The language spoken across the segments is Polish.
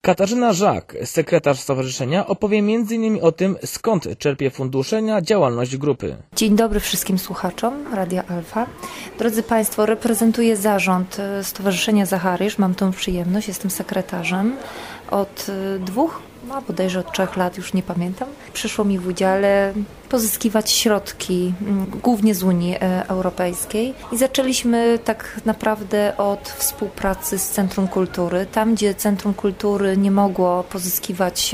Katarzyna Żak, sekretarz stowarzyszenia, opowie m.in. o tym, skąd czerpie fundusze na działalność grupy. Dzień dobry wszystkim słuchaczom Radia Alfa. Drodzy Państwo, reprezentuję zarząd Stowarzyszenia Zachariasz. Mam tą przyjemność, jestem sekretarzem od 2, bodajże od 3 lat, już nie pamiętam. Przyszło mi w udziale pozyskiwać środki, głównie z Unii Europejskiej. I zaczęliśmy tak naprawdę od współpracy z Centrum Kultury. Tam, gdzie Centrum Kultury nie mogło pozyskiwać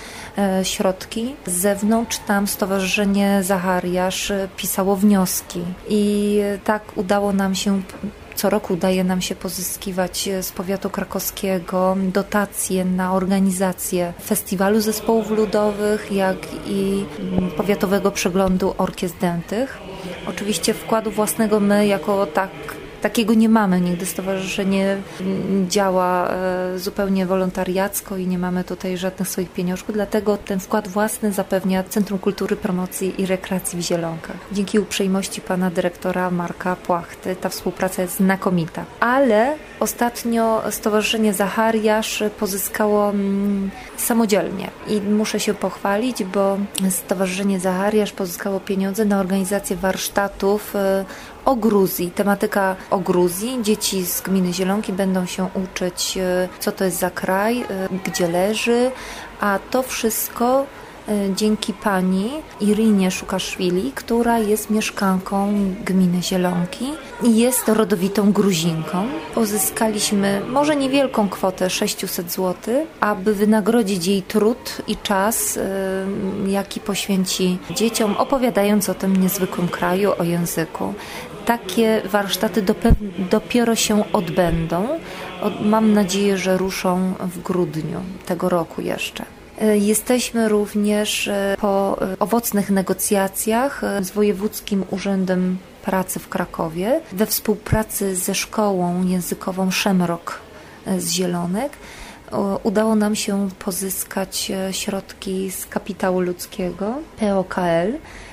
środki z zewnątrz, tam Stowarzyszenie Zachariasz pisało wnioski. I tak udało nam się, co roku udaje nam się pozyskiwać z powiatu krakowskiego dotacje na organizację festiwalu zespołów ludowych, jak i powiatowego przeglądu orkiestr dętych. Oczywiście wkładu własnego my jako takiego nie mamy. Nigdy stowarzyszenie działa zupełnie wolontariacko i nie mamy tutaj żadnych swoich pieniążków, dlatego ten wkład własny zapewnia Centrum Kultury, Promocji i Rekreacji w Zielonkach. Dzięki uprzejmości pana dyrektora Marka Płachty ta współpraca jest znakomita. Ale ostatnio Stowarzyszenie Zachariasz pozyskało samodzielnie i muszę się pochwalić, bo Stowarzyszenie Zachariasz pozyskało pieniądze na organizację warsztatów o Gruzji. Tematyka o Gruzji. Dzieci z gminy Zielonki będą się uczyć, co to jest za kraj, gdzie leży, a to wszystko dzięki pani Irinie Szukaszwili, która jest mieszkanką gminy Zielonki i jest rodowitą Gruzinką. Pozyskaliśmy może niewielką kwotę 600 zł, aby wynagrodzić jej trud i czas, jaki poświęci dzieciom, opowiadając o tym niezwykłym kraju, o języku. Takie warsztaty dopiero się odbędą. Mam nadzieję, że ruszą w grudniu tego roku jeszcze. Jesteśmy również po owocnych negocjacjach z Wojewódzkim Urzędem Pracy w Krakowie we współpracy ze szkołą językową Szemrok z Zielonek. Udało nam się pozyskać środki z kapitału ludzkiego POKL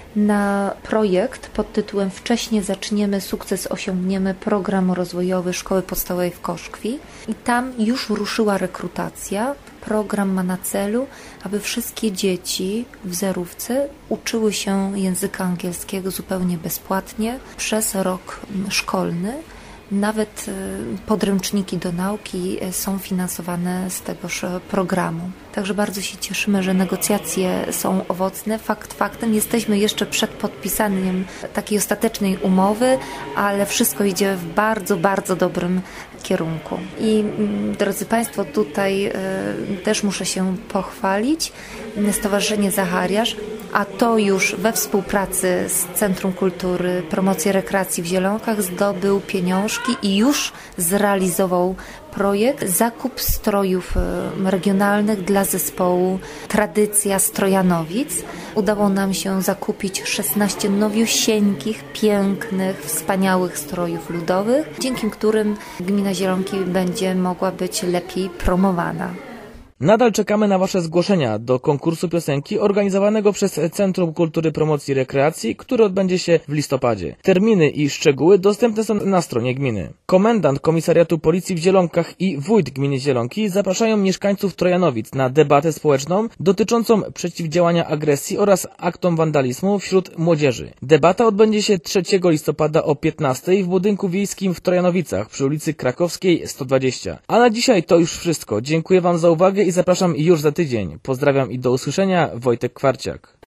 na projekt pod tytułem Wcześnie zaczniemy, sukces osiągniemy, program rozwojowy Szkoły Podstawowej w Koszkwi. I tam już ruszyła rekrutacja. Program ma na celu, aby wszystkie dzieci w zerówce uczyły się języka angielskiego zupełnie bezpłatnie przez rok szkolny. Nawet podręczniki do nauki są finansowane z tegoż programu. Także bardzo się cieszymy, że negocjacje są owocne. Fakt faktem, jesteśmy jeszcze przed podpisaniem takiej ostatecznej umowy, ale wszystko idzie w bardzo, bardzo dobrym kierunku. I drodzy Państwo, tutaj też muszę się pochwalić. Stowarzyszenie Zachariasz, a to już we współpracy z Centrum Kultury, Promocji i Rekreacji w Zielonkach zdobył pieniążki i już zrealizował projekt zakup strojów regionalnych dla zespołu Tradycja Strojanowic. Udało nam się zakupić 16 nowiusieńkich, pięknych, wspaniałych strojów ludowych, dzięki którym gmina Zielonki będzie mogła być lepiej promowana. Nadal czekamy na Wasze zgłoszenia do konkursu piosenki organizowanego przez Centrum Kultury, Promocji i Rekreacji, który odbędzie się w listopadzie. Terminy i szczegóły dostępne są na stronie gminy. Komendant Komisariatu Policji w Zielonkach i wójt gminy Zielonki zapraszają mieszkańców Trojanowic na debatę społeczną dotyczącą przeciwdziałania agresji oraz aktom wandalizmu wśród młodzieży. Debata odbędzie się 3 listopada o 15:00 w budynku wiejskim w Trojanowicach przy ulicy Krakowskiej 120. A na dzisiaj to już wszystko. Dziękuję Wam za uwagę i zapraszam już za tydzień. Pozdrawiam i do usłyszenia. Wojtek Kwarciak.